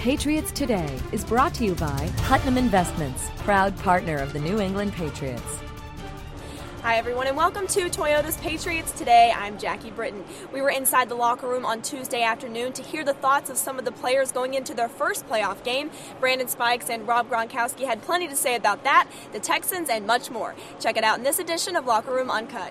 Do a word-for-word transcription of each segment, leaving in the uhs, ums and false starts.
Patriots Today is brought to you by Putnam Investments, proud partner of the New England Patriots. Hi everyone and welcome to Toyota's Patriots Today. I'm Jackie Britton. We were inside the locker room on Tuesday afternoon to hear the thoughts of some of the players going into their first playoff game. Brandon Spikes and Rob Gronkowski had plenty to say about that, the Texans, and much more. Check it out in this edition of Locker Room Uncut.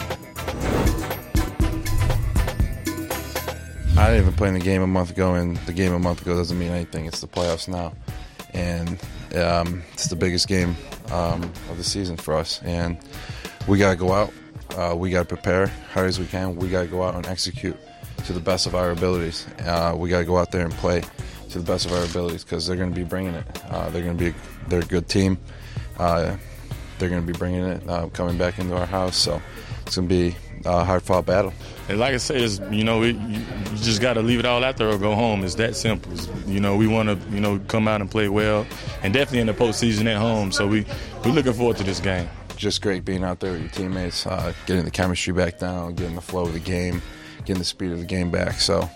I didn't even play in the game a month ago, and the game a month ago doesn't mean anything. It's the playoffs now, and um, it's the biggest game um, of the season for us. And we got to go out. Uh, we got to prepare hard as we can. We got to go out and execute to the best of our abilities. Uh, we got to go out there and play to the best of our abilities because they're going to be bringing it. Uh, they're going to be they're a good team. Uh, they're going to be bringing it, uh, coming back into our house. So it's going to be a hard-fought battle. And like I said, it's, you know, it, you, you just got to leave it all out there or go home. It's that simple. It's, you know, we want to, you know, come out and play well, and definitely in the postseason at home. So we we're looking forward to this game. Just great being out there with your teammates, uh, getting the chemistry back down, getting the flow of the game, getting the speed of the game back. So,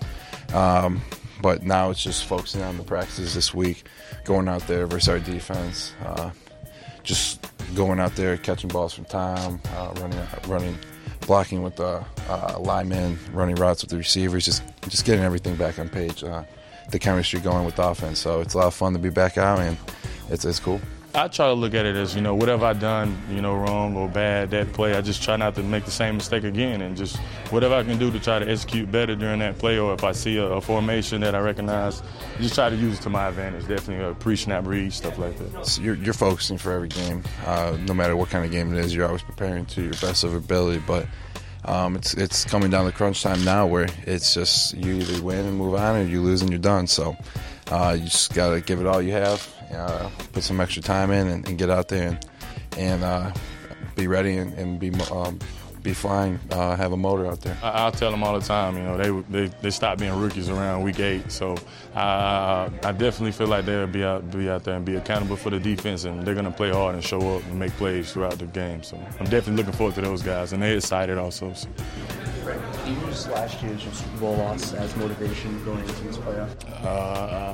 um, but now it's just focusing on the practices this week, going out there versus our defense, uh, just going out there, catching balls from Tom, uh, running, running, blocking with the uh, linemen, running routes with the receivers, just just getting everything back on page, uh, the chemistry going with the offense. So it's a lot of fun to be back out, and it's it's cool. I try to look at it as, you know, whatever I done, you know, wrong or bad that play, I just try not to make the same mistake again, and just whatever I can do to try to execute better during that play, or if I see a, a formation that I recognize, just try to use it to my advantage. Definitely a pre-snap read, stuff like that. So you're, you're focusing for every game, uh, no matter what kind of game it is. You're always preparing to your best of your ability, but um, it's it's coming down to crunch time now, where it's just you either win and move on, or you lose and you're done. So uh, you just gotta give it all you have. Uh, put some extra time in and, and get out there and, and uh, be ready and, and be um, be flying, uh, have a motor out there. I, I'll tell them all the time, you know, they they, they stopped being rookies around week eight. So uh, I definitely feel like they'll be out, be out there and be accountable for the defense, and they're going to play hard and show up and make plays throughout the game. So I'm definitely looking forward to those guys, and they're excited also. So. Do you use last year's Super Bowl loss as motivation going into this playoff? Uh,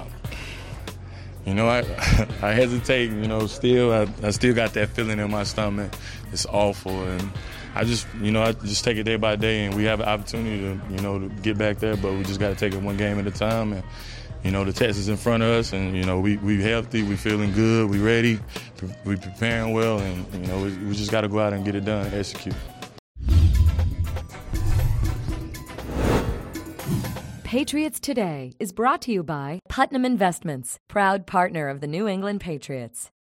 You know, I I hesitate, you know, still, I, I still got that feeling in my stomach. It's awful, and I just, you know, I just take it day by day, and we have an opportunity to, you know, to get back there, but we just got to take it one game at a time, and, you know, the test is in front of us, and, you know, we we healthy, we feeling good, we ready, we preparing well, and, you know, we, we just got to go out and get it done and execute. Patriots Today is brought to you by Putnam Investments, proud partner of the New England Patriots.